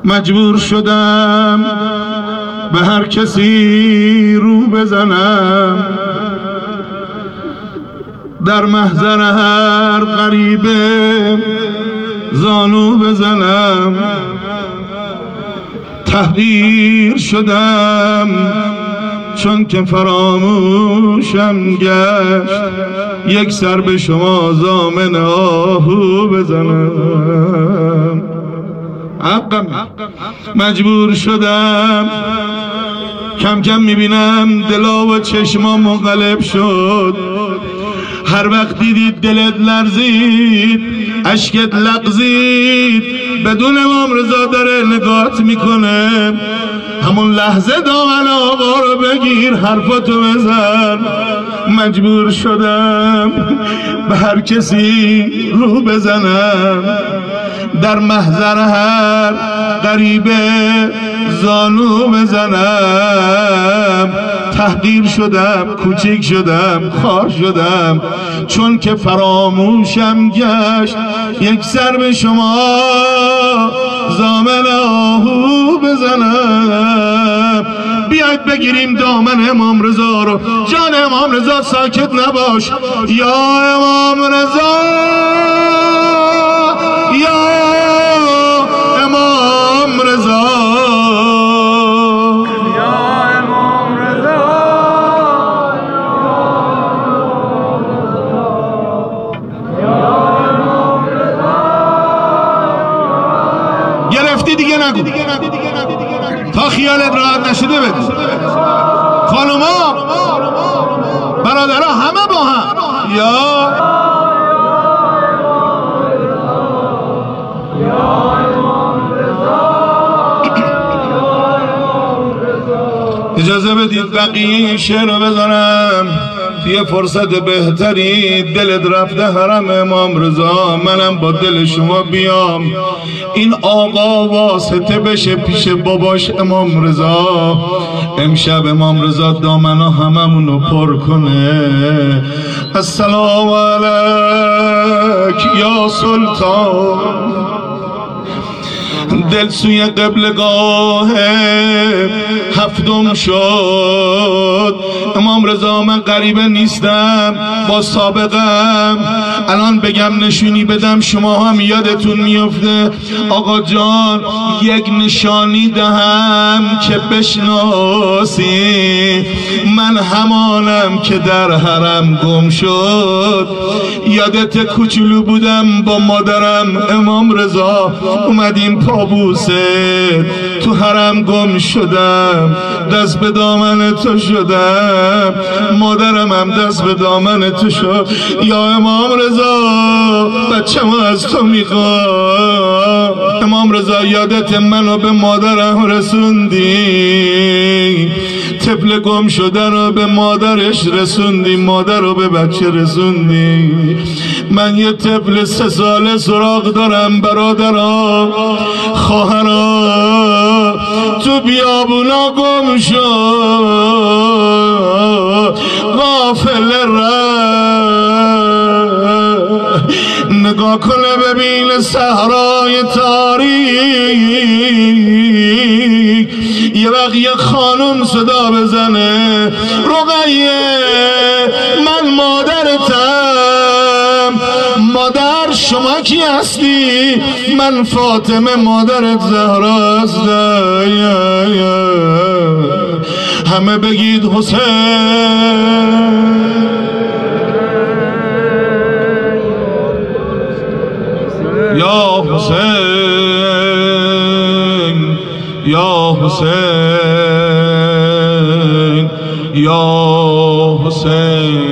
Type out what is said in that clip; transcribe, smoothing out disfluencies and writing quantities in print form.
مجبور شدم به هر کسی رو بزنم، در محضر هر غریبه زانو بزنم. تحقیر شدم چون که فراموشم گشت، یک سر به شما ضامن آهو بزنم. حقم مجبور شدم، کم کم میبینم دلا و چشما منقلب شد. هر وقت دیدید دلت لرزید، اشکت لغزید، بدون امام رضا داره نگات میکنه. همون لحظه دامن آقا رو بگیر، حرفاتو بزن. مجبور شدم به هر کسی رو بزنم، در محضر هر غریبه زانو بزنم. تحقیر شدم، کوچک شدم، خار شدم، چون که فراموشم گشت، یک سر به شما ضامن آهو بزنم. بیاید بگیریم دامن امام رضا رو. جان امام رضا ساکت نباش. یا امام رضا، یا امام رضا، یا امام رضا، یا امام رضا. گرفتی دیگه نگو، تا خیالت راحت نشده بگو. خانوما برادرها همه با هم. یا اجازه بدید بقیه این شعر رو بذارم. یه فرصت بهتری، دلت رفته حرم امام رضا، منم با دل شما بیام. این آقا واسطه بشه پیش باباش امام رضا. امشب امام رضا دامنا هممونو پر کنه. السلام علیک یا سلطان. دل سوی قبلگاه هفتم شد. امام رضا من غریبه نیستم، با سابقم. الان بگم نشونی بدم شما هم یادتون میفته. آقا جان یک نشانی دهم که بشناسی، من همانم که در حرم گم شد. یادت کوچولو بودم با مادرم امام رضا، اومدیم پابوسه، تو حرم گم شدم، دست به دامن تو شدم، مادرم هم دست به دامن تو شد. یا امام رضا بچه ما از تو میخوام. امام رضا یادت منو به مادرم رسوندی، طفل گم شده رو به مادرش رسوندی، مادر رو به بچه رسوندی. من یه طفل 3 ساله سراغ دارم برادرها، خواهرها، تو بیابونا گم شد، غافل نگاه کنه ببین صحرای تاریک، یه وقت یه خانم صدا بزنه رقیه من مادرتم. مادر شما کی هستی؟ من فاطمه مادرت زهرا هستم. همه بگید حسین. یا حسین، یا حسین، یا حسین.